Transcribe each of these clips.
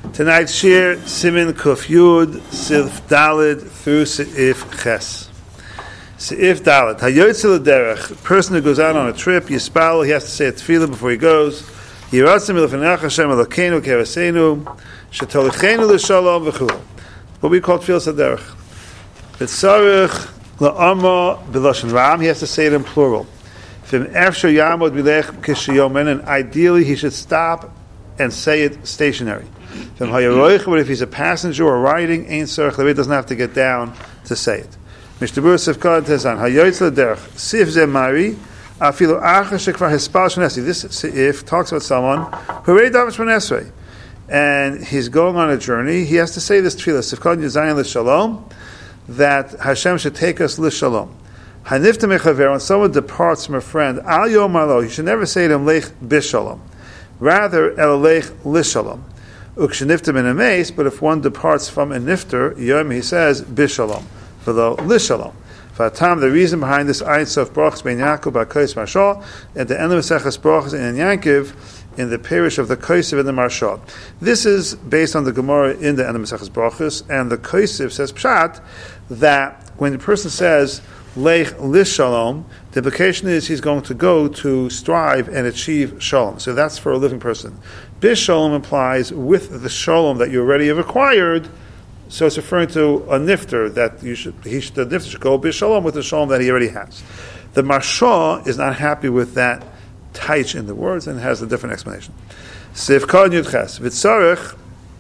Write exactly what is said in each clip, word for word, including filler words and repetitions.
Tonight's shir, Simin Kuf Yud, Sif Dalid through Seif Ches. Seif Dalid. Hayotzel Derech. A person who goes out on a trip, Yispal, he has to say a tefillah before he goes. Yiratzim Ilfenach Hashem Elokeinu Keraseinu, Shetolichenu L'Shalom V'chul. What we call tefillah Saderech. B'tzarech La'ama B'Lashon Ram, he has to say it in plural. V'im Efshar Yamod B'lech Kishayomen, and ideally he should stop and say it stationary. But if he's a passenger or riding, Ein Tzarech Levi doesn't have to get down to say it. Mishtabur Sifkad Tezan Hayotzel Derech Sif Zemari Afilu Acha Shekvar Hispal Shonesi. This Sif talks about someone who already davened Shemon Esrei, and he's going on a journey. He has to say this tefillah Sifkad Yuzayin L'Shalom, that Hashem should take us L'Shalom. Hanifta Mechaver, when someone departs from a friend, Al Yom Malo, you should never say to him Lech Bishalom, rather El Lech L'Shalom. Uksheniftim in a mace, but if one departs from a nifter, Yom, he says, Bishalom, for the Lishalom. Fatam, the reason behind this Ayin Sof Brachas Ben Yaakov by Kos Marshal, at the end of Maseches Brachas in Yankiv, in the parish of the Kosiv and the Marshal. This is based on the Gemara in the end of Maseches Brachas, and the Kosiv says Pshat, that when the person says, Lech Lishalom, the implication is he's going to go to strive and achieve Shalom. So that's for a living person. Bishalom implies with the Shalom that you already have acquired, so it's referring to a nifter, that you should, he should, the nifter should go Bishalom with the Shalom that he already has. The Marshal is not happy with that taich in the words and has a different explanation. Sivkad Yudches, Vitzarech,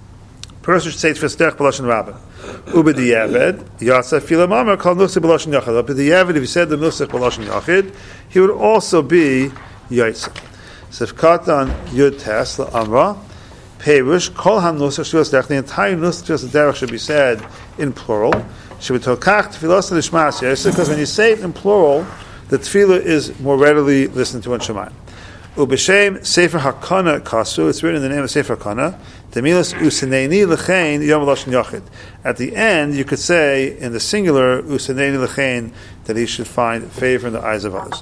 person should say Tfistech B'Lashon Rabbah. Ubediyaved, Yatsa Filamama called Nusach B'Lashon Yachid. Ubediyaved, if he said the Nusach B'Lashon Yachid, he would also be Yaitza. Sifkatan Yud Tes La'amra, Perush, Kol HaNusach Shvilas Derech, the entire Nusach Shvilas Derech should be said in plural. Should be Tokach Tfilas L'Shmas Yaitza, because when you say it in plural, the tefillah is more readily listened to in Shemayim. Ubeshem Sefer Hakana Kasu, it's written in the name of Sefer Hakana. Temilas Useneini L'chein Yom Lashon Yachid. At the end, you could say in the singular Useneini L'chein that he should find favor in the eyes of others.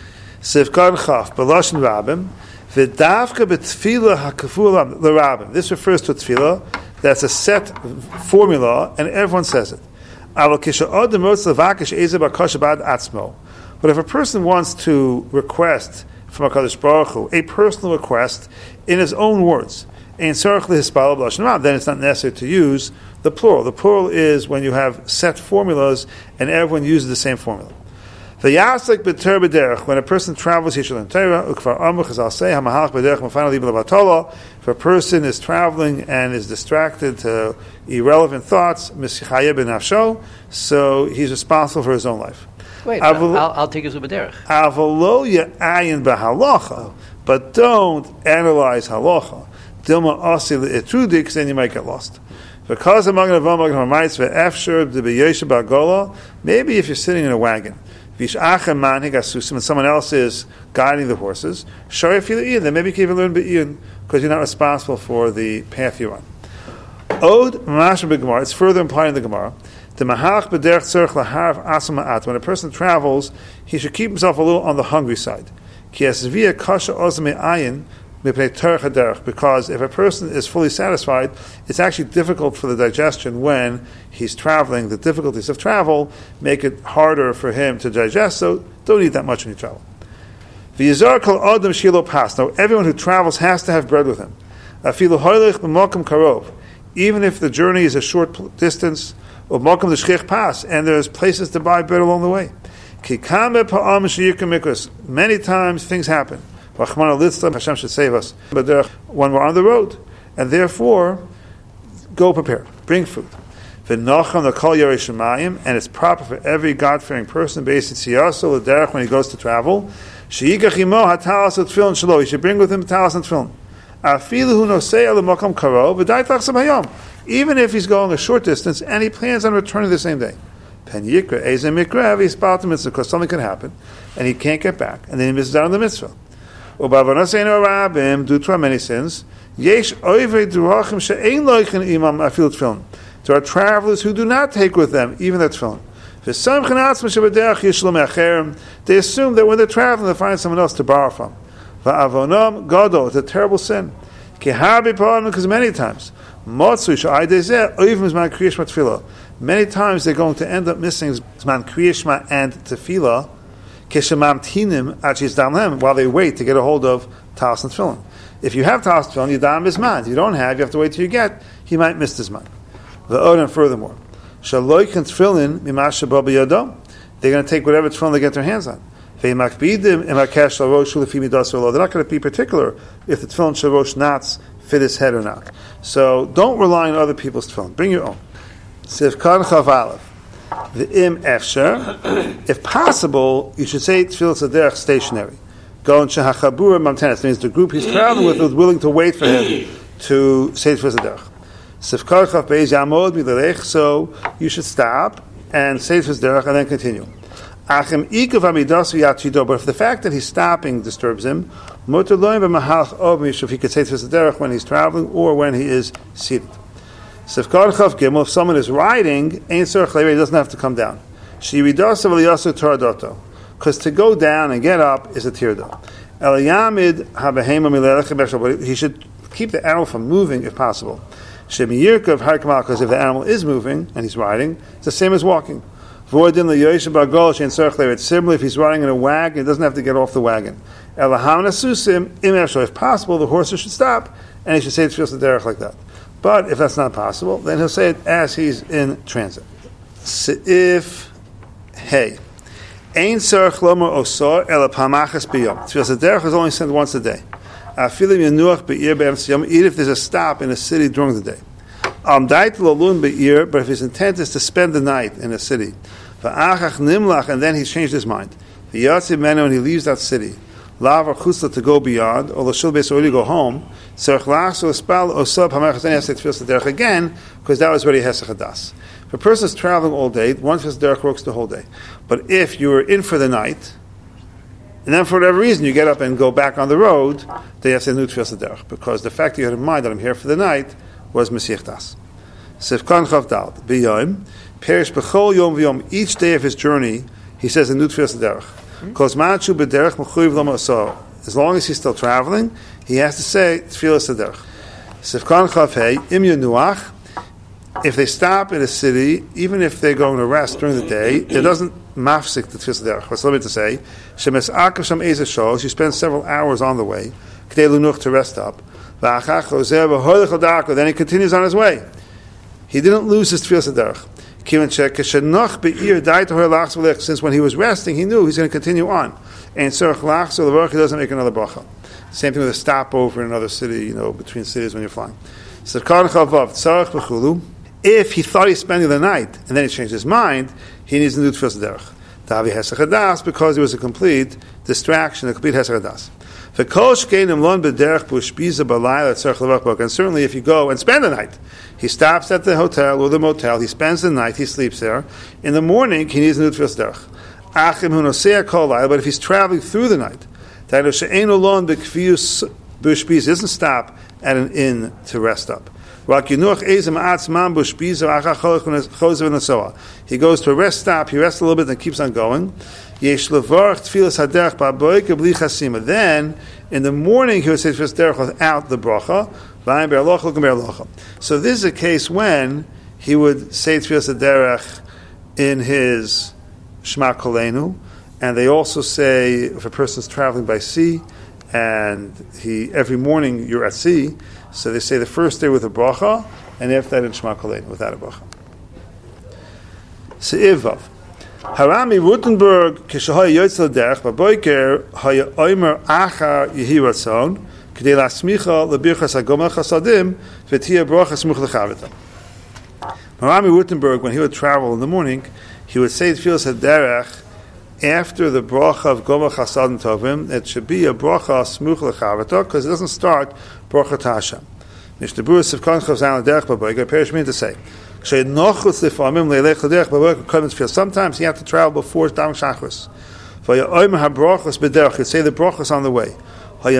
Sivkad Chaf B'Lashon Rabbim V'Davka B'Tefillah HaKaful L'Rabbim. This refers to a tefillah that's a set formula, and everyone says it. Aval Kisha Adam Rotz Levakish Eze B'Kasha Bad Atzmo. But if a person wants to request from HaKadosh Baruch Hu a personal request in his own words, then it's not necessary to use the plural. The plural is when you have set formulas and everyone uses the same formula. When a person travels, he should learn Torah. If a person is traveling and is distracted to irrelevant thoughts, so he's responsible for his own life. Wait, I'll, I'll take his Ubederech. But don't analyze halacha. Dilma asi le'etrudi, because then you might get lost. Because among the v'amag ha'mayis ve'efshur d'b'yoshe ba'gola, maybe if you're sitting in a wagon, v'ish'achem manhig asusim, and someone else is guiding the horses, shari fi'le'iyun, then maybe you can even learn be'iyun, because you're not responsible for the path you're on. Od mamash b'gemara, it's further implied in the Gemara, the mahach b'derech tzorech laharv asam ma'at, when a person travels, he should keep himself a little on the hungry side. Ki esvia kasha ozme ayin, because if a person is fully satisfied, it's actually difficult for the digestion when he's traveling. The difficulties of travel make it harder for him to digest, so don't eat that much when you travel. Now, everyone who travels has to have bread with him. Even if the journey is a short distance, and there's places to buy bread along the way. Many times things happen. Hashem should save us. But when we're on the road, and therefore, go prepared. Bring food. And it's proper for every God-fearing person, based in Siyaso, L'derech, when he goes to travel, he should bring with him talis and tefillin. Even if he's going a short distance, and he plans on returning the same day. Because something can happen, and he can't get back, and then he misses out on the mitzvah. Due to our many sins, there are travelers who do not take with them even their tefillin. They assume that when they're traveling, they find someone else to borrow from. It's a terrible sin. Because many times, many times they're going to end up missing Zman Kriyishma and Tefillah while they wait to get a hold of Talis and Tefillin. If you have Talis and Tefillin, Yadam is man. If you don't have, you have to wait till you get. He might miss this man. And furthermore, they're going to take whatever tefillin they get their hands on. They're not going to be particular if the tefillin shalosh knots fit his head or not. So don't rely on other people's tefillin. Bring your own. The im efsher, if possible, you should say tefillah saderech stationary. Go and shehachabura mamtenes. Means the group he's traveling with was willing to wait for him to say tefillah saderech. So you should stop and say tefillah saderech and then continue. But if the fact that he's stopping disturbs him, if he could say tefillah saderech when he's traveling or when he is seated. If someone is riding, he doesn't have to come down. Because to go down and get up is a tirda. He should keep the animal from moving if possible. Because if the animal is moving and he's riding, it's the same as walking. Similarly, if he's riding in a wagon, he doesn't have to get off the wagon. If possible, the horse should stop and he should say tefillah saderech like that. But if that's not possible, then he'll say it as he's in transit. If hey, ein tzarich lomar osor ela pamachas b'yom. Tefillah saderech is only said once a day. Afilim yanuach be'ir be'emes yom. Even if there's a stop in a city during the day. Am dait lolun be'ir. But if his intent is to spend the night in a city, va'achach nimlach, and then he's changed his mind. V'yatziv menu, and he leaves that city. Lav or chusla to go beyond, or the shul beis or to go home. Tzarich lachzor espal osor pamachas. Then he has to say tefillah saderech again because that was already hesach hadas. If a person is traveling all day, one tefillah saderech works the whole day. But if you were in for the night, and then for whatever reason you get up and go back on the road, then you have to say new tefillah saderech, because the fact that you had in mind that I'm here for the night was mesiach das. Sifkan chav dal b'yom perish b'chol yom v'yom. Each day of his journey, he says a new tefillah saderech. Because manchu b'derech mechuyev lo ma'asor. As long as he's still traveling, he has to say tefillah saderech. Sifkan chav hey im yanuach. If they stop in a city, even if they're going to rest during the day, it doesn't mafsik the tefillah saderech. What's let me to say? Shemes akav sham ezeh shows. You spend several hours on the way, k'dei lunuch to rest up. V'achach ozer v'hoylech l'darko. Then he continues on his way. He didn't lose his tefillah saderech. Since when he was resting, he knew he's going to continue on. And so he doesn't make another bracha. Same thing with a stopover in another city, you know, between cities when you're flying. If he thought he's spending the night and then he changed his mind, he needs to do tefillah saderech. Because it was a complete distraction, a complete hesach hadas. And certainly if you go and spend the night, he stops at the hotel or the motel, he spends the night, he sleeps there. In the morning, he needs to do tefillah saderech. But if he's traveling through the night, he doesn't stop at an inn to rest up. He goes to a rest stop, he rests a little bit and keeps on going. Then, in the morning, he would say tefillah saderech without the bracha. So this is a case when he would say tefillah saderech in his Shema Kolenu, and they also say if a person is traveling by sea, and he every morning you're at sea, so they say the first day with a bracha, and after that in Shema Kolenu without a bracha. Se'ivav. Harami Rutenberg k'shahaya yotzel derech b'boiker haya oimer achar yehi ratzon k'dei lasmicha lebirchas hagomel chasadim v'tiyah bracha smuch lechavita. Harami Rutenberg, when he would travel in the morning, he would say tefillah saderech after the bracha of gomel chasadim tovim. It should be a bracha smuch lechavita because it doesn't start bracha tasha. Mishnah Berurah Sivkan Chav Zayin derech b'boiker perish mean to say. Sometimes he had to travel before Tam Shachris. He'd say the brachos on the way. He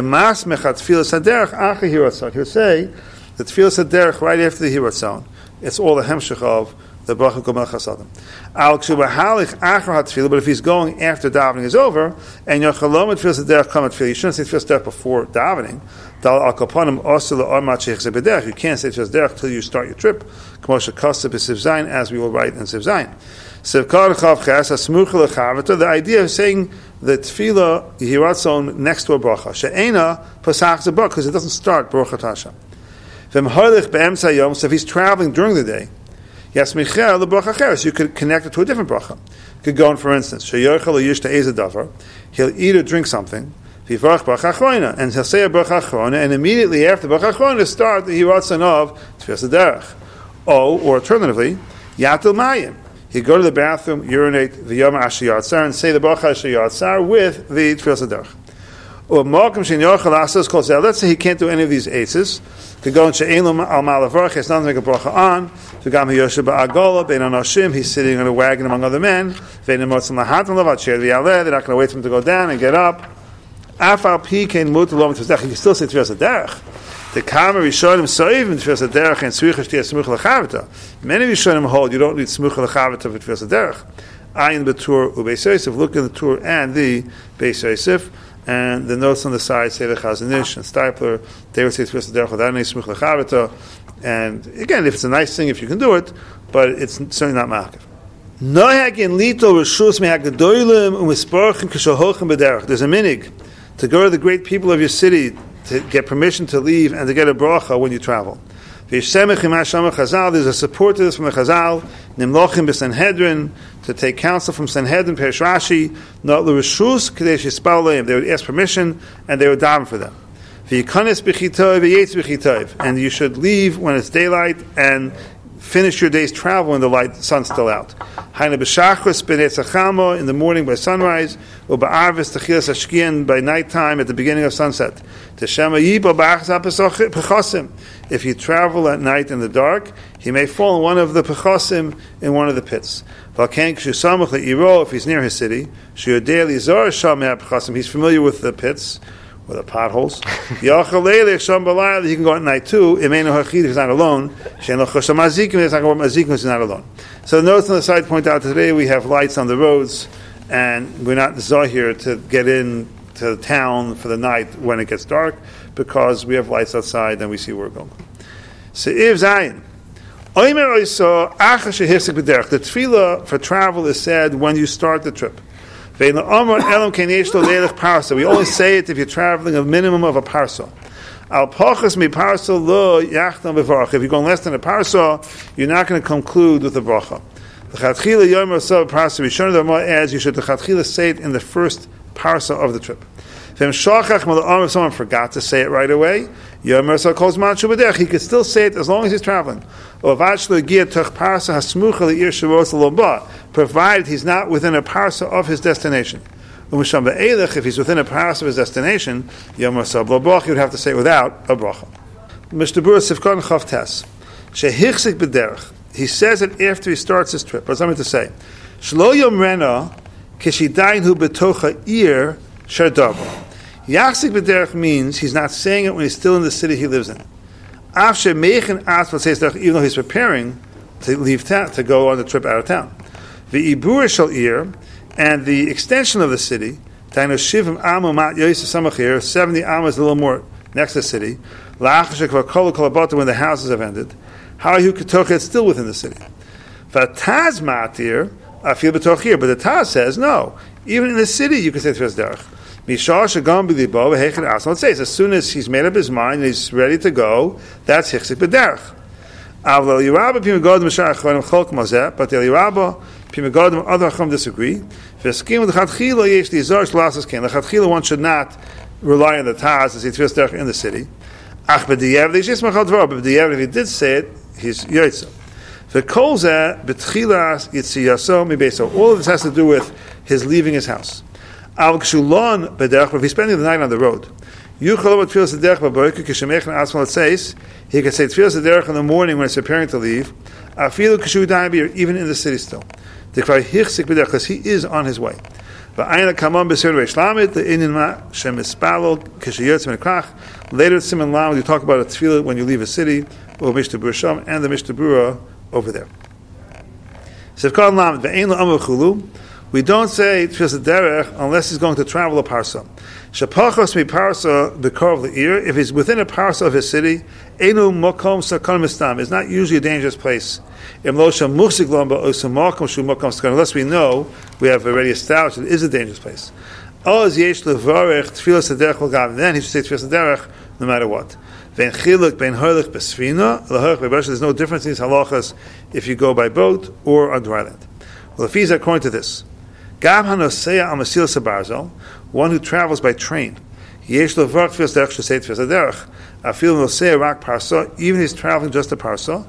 would say the tefillah saderech right after the hiratzon. It's all the hemshech of the bracha gomel chasadim. Al kshuba halich achar hatfilah, but if he's going after davening is over, and your chalom tefillas derech kam tefillah, you shouldn't say tefillas derech before davening. Dal al kapanim also the armat sheichzeh b'derech. You can't say tefillas derech till you start your trip. K'moshe kasa b'siv zayin, as we will write in siv zayin. Siv kar chav ches hasmucha lechavata. The idea of saying the tefillah yihiratzon next to a bracha she'ena pasach zebah, because it doesn't start bracha tasha. V'm harlich be'emtza yom. So if he's traveling during the day, yes, Michel, the bracha cheres, you could connect it to a different bracha. You could go on, for instance, sheyochel yishta ezadavar, he'll eat or drink something, v'yivarach bracha achrona, and he'll say a bracha achrona, and immediately after bracha achrona start the hiratzon of tefillas derech. Oh, or alternatively, yatul mayim. He'd go to the bathroom, urinate, v'yom asher yatzar, and say the bracha asher yatzar with the tefillas derech. Or malkum sheyochel asos kol zeh. Let's say he can't do any of these aces. Could go and she'ein al malavarach, it's not to make a bracha on. V'gam hiyoshev ba'agola, bein anashim, he's sitting on a wagon among other men. Ve'in emotzim lahatan lavat sher v'yaleh, they're not going to wait for him to go down and get up. Afal pi kein mut lo mitzvah, he can still say tefillas derech. The kamer rishonim soivim tefillas derech and tzricha shtiyah smucha lechavita. Many rishonim hold you don't need smucha lechavita for tefillas derech. Ayin b'tur u'beis yosef, look in the tur and the beis yosef. And the notes on the side say the Chazanish and Stipler, they would say tefillas derech without any smuch lechavita. And again, if it's a nice thing, if you can do it, but it's certainly not ma'akev. Nohagin lito reshus mehagadolim u'misparchim k'shohochem b'derech. There's a minig to go to the great people of your city to get permission to leave and to get a bracha when you travel. There's a support to this from the Chazal, Nimlochim b'Sanhedrin, to take counsel from Sanhedrin, Perish Rashi, not l'reshus kadesh yispal leim. They would ask permission and they would daven for them. V'yikanis b'chitov v'yetz b'chitov, and you should leave when it's daylight and finish your day's travel when the light sun's still out. Haina b'shachris b'netzachamo, in the morning by sunrise, or ba'arvis techilas hashkian, by nighttime at the beginning of sunset. Teshema yibo b'achas pechosim. If you travel at night in the dark, he may fall in one of the pechosim, in one of the pits. If he's near his city, he's familiar with the pits, or the potholes. He can go at night too. If he's not alone. He's not alone. So the notes on the side point out today we have lights on the roads, and we're not zahir to get in to the town for the night when it gets dark, because we have lights outside and we see where we're going. Se'iv Zayin. The tefillah for travel is said when you start the trip. We only say it if you're traveling a minimum of a parsa. If you're going less than a parsa, you're not going to conclude with the bracha. The Rama adds you should say it in the first parsa of the trip. If someone forgot to say it right away, he could still say it as long as he's traveling. Provided he's not within a parsa of his destination. If he's within a parsa of his destination, he would have to say it without a bracha. He says it after he starts his trip. What's that mean to say? Yachzik b'derech means he's not saying it when he's still in the city he lives in. Even though he's preparing to leave town, to go on the trip out of town. The ibur shel ir, and the extension of the city, seventy amos, a little more next to the city, when the houses have ended, how you could talk it's still within the city. Vataz matir, I feel b'tochir, but the Taz says no. Even in the city, you can say tefillas derech. Let's say as soon as he's made up his mind and he's ready to go, that's hichzik b'derech. But the Elirabba, Pimegodim, other Chacham disagree. The Chatchila one should not rely on the Taz as he tefillas derech in the city. But if he did say it, he's yoytza. All of this has to do with his leaving his house. But if he's spending the night on the road, he can say tefillas derech in the morning when he's preparing to leave, even in the city still, because he is on his way. Later at Siman Lam, you talk about a tefillah when you leave a city, or Mishnah Berurah and the Mishnah Berurah over there. We don't say Tfilas Derech unless he's going to travel a parsa. Shapachos mi parsa b'korov le'ir. If he's within a parsa of his city, enu mokom sakon mistam. It's not usually a dangerous place. Unless we know, we have already established it is a dangerous place. Then he should say Tfilas Derech no matter what. There's no difference in these halachas if you go by boat or on dry land. Well, if he's according to this, one who travels by train, even if he's traveling just a parsa,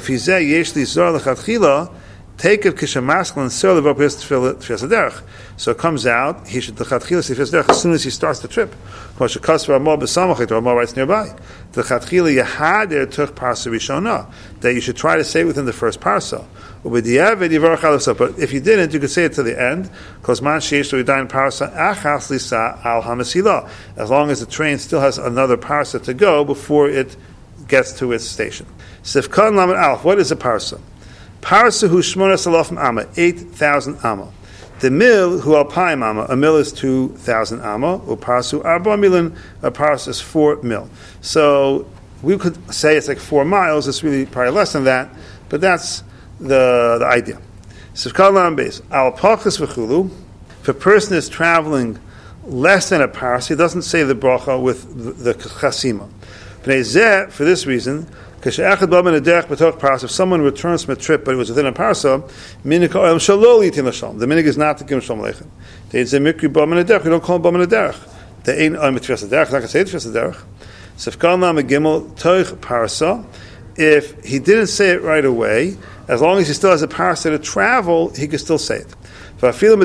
take it kishamaskel sir the Tfilas Derech. So it comes out he should lechatchila say Tfilas Derech as soon as he starts the trip. Writes nearby. The lechatchila yahader tuch parsa rishona that you should try to say within the first parsa. But if you didn't, you could say it to the end because man sheish l'yidayin parsa achas lisa al hamasila. As long as the train still has another parsa to go before it gets to its station. Sifkan lamed alf. What is a parsa? Parsa hu shmonas alafim amma, eight thousand amma. The mil hu alpayim amma, a mil is two thousand amma. Or parsu arba milin, a parsa is four mil. So we could say it's like four miles. It's really probably less than that, but that's the the idea. Sifkal lam base al pachas v'chulu. If a person is traveling less than a parsa, he doesn't say the bracha with the, the chasima. For this reason. If someone returns from a trip but it was within a parsa, the minig is not to give him shalom aleichem. They say mikri bam and derech. We don't call him bam and derech. They ain't on Tfilas Derech. Not gonna say Tfilas Derech. Sefkal nam gimel toich parsa. If he didn't say it right away, as long as he still has a parsa to travel, he can still say it. Or even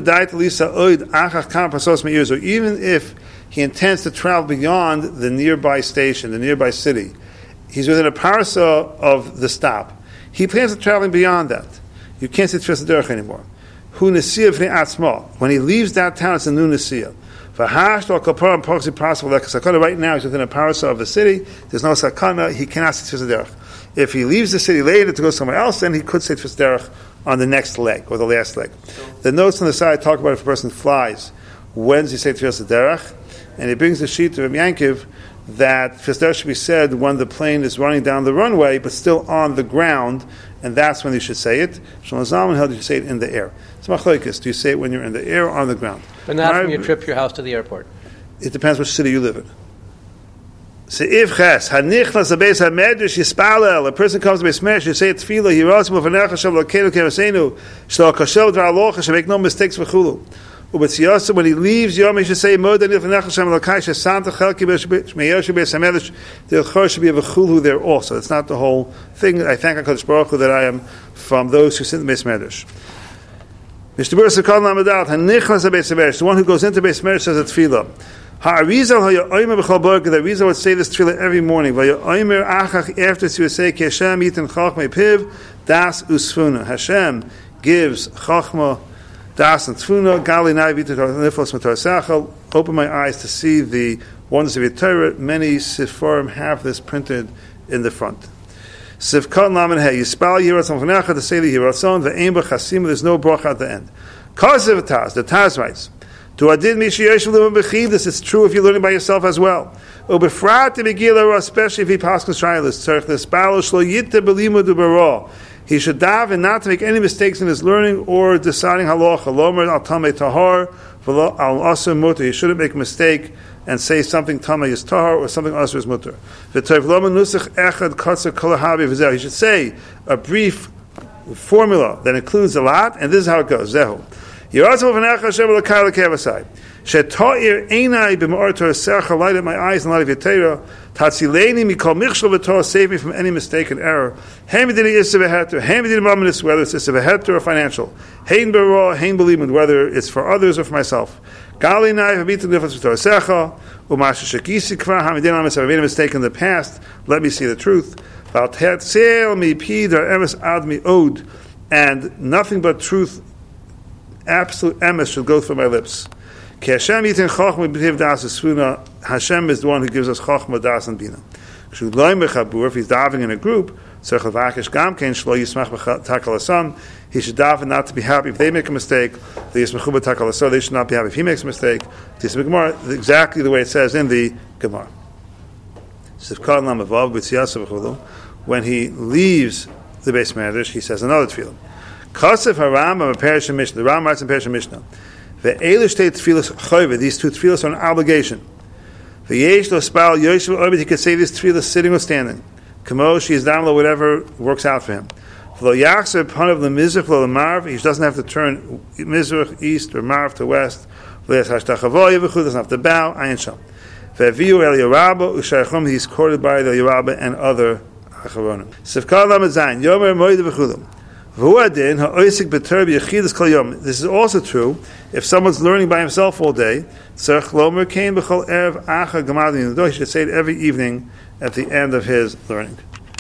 if he intends to travel beyond the nearby station, the nearby city. He's within a parsa of the stop. He plans on traveling beyond that. You can't say Tfilas Derech anymore. Hu nesiyah v'nei atzma. When he leaves that town, it's a new nesiyah. V'hash lo kapara poksi possible like a sakana. Right now, he's within a parsa of the city. There's no sakana. He cannot say Tfilas Derech. If he leaves the city later to go somewhere else, then he could say Tfilas Derech on the next leg or the last leg. The notes on the side talk about if a person flies, when does he say Tfilas Derech? And he brings the sheet of Yankiv that Tfilas Derech should be said when the plane is running down the runway but still on the ground, and that's when you should say it. Shlomo Zalman held you should say it in the air. It's machlokes. Do you say it when you're in the air or on the ground? But not when you trip your house to the airport. It depends which city you live in. Se'if ches hanichnas abeis hamedrash yispalel. A person comes to Beis Medrash, you say tefillah. He writes b'fanecha shav lokeinu kevasenu shlo kashav d'alocha should make no mistakes v'chulu. When he leaves Yom, he should say, there should be a v'chulu there also. It's not the whole thing. I thank HaKadosh Baruch Hu that I am from those who sit in the Beis Medrash. The one who goes into Beis Medrash says a tefillah. The Arizal would say this tefillah every morning. After he would say, Hashem gives chachma, Das and Tfuna, Gali Naivitu Nifos Matar. Open my eyes to see the wonders of your Torah. Many Sifrim have this printed in the front. Sifkat Laman Hey, Yispal Yiratzon Fanecha, to say the Yiratzon, the Aimba Chasim, there's no bracha at the end. Kaziv Taz, the Taz writes, to Adid Mishiyesh V'Lum B'Chiv, this is true if you're learning by yourself as well. Ubefrat T'Megila, especially if he passes Shailas, Tzarech L'Spalo Shlo Yitte B'Limu D'Barah. He should daven not to make any mistakes in his learning or deciding halacha. Lomer al tamei tahar, al asur mutar. He shouldn't make a mistake and say something tamei is tahar or something asur is mutar. V'toiv lomer nusach echad katzer kol habi v'zeh. He should say a brief formula that includes a lot, and this is how it goes. Zehu. Yiratzah v'necha Hashem l'kar l'kevasai. Sheta'ir einai b'ma'or Torah sercha, light up my eyes and light of your Torah. Tatzileni mikol michshel v'torah, save me from any mistake and error. Hein b'dini issa v'heter, hein b'dini mamanis, whether it's issa v'heter or financial. Hein b'roah, hein b'limud, whether it's for others or for myself. Gali nai v'bitin nifas v'torah sercha, u'masha shekisi kvar, hamidin amis, I've made a mistake in the past, let me see the truth. V'al te'atzel mi pi dar emes ad mi od, and nothing but truth, absolute emes should go through my lips. Hashem is the one who gives us chachma, das, and bina. If he's diving in a group, Tzarech levakesh gam kein shlo yismach b'takal asam. He should daven not to be happy if they make a mistake. The yismachu b'takal asam, they should not be happy if he makes a mistake. This is the Gemara, exactly the way it says in the Gemara. When he leaves the Beis Medrash, he says another tefillah. Kasef haRambam a Perish Mishnah. The Rambam writes in Perish Mishnah. Ve'elu shtei tefillas choyve. These two tefillas are an obligation. Ve'yesh lo spal yoshev obed. He could say this tefillah sitting or standing. Kamo she is down low, whatever works out for him. V'lo yachzer panav lemizrach lo lemarv. He doesn't have to turn mizrach east or marv to west. V'les hashtachavoy yevuchu. Doesn't have to bow. Ayin sham. Ve'viu el Yerabba u'shayachom. He's courted by the Yerabba and other acharonim. Sivkal lamed zayin yomer moed v'chulam. This is also true if someone's learning by himself all day. He should say it every evening at the end of his learning.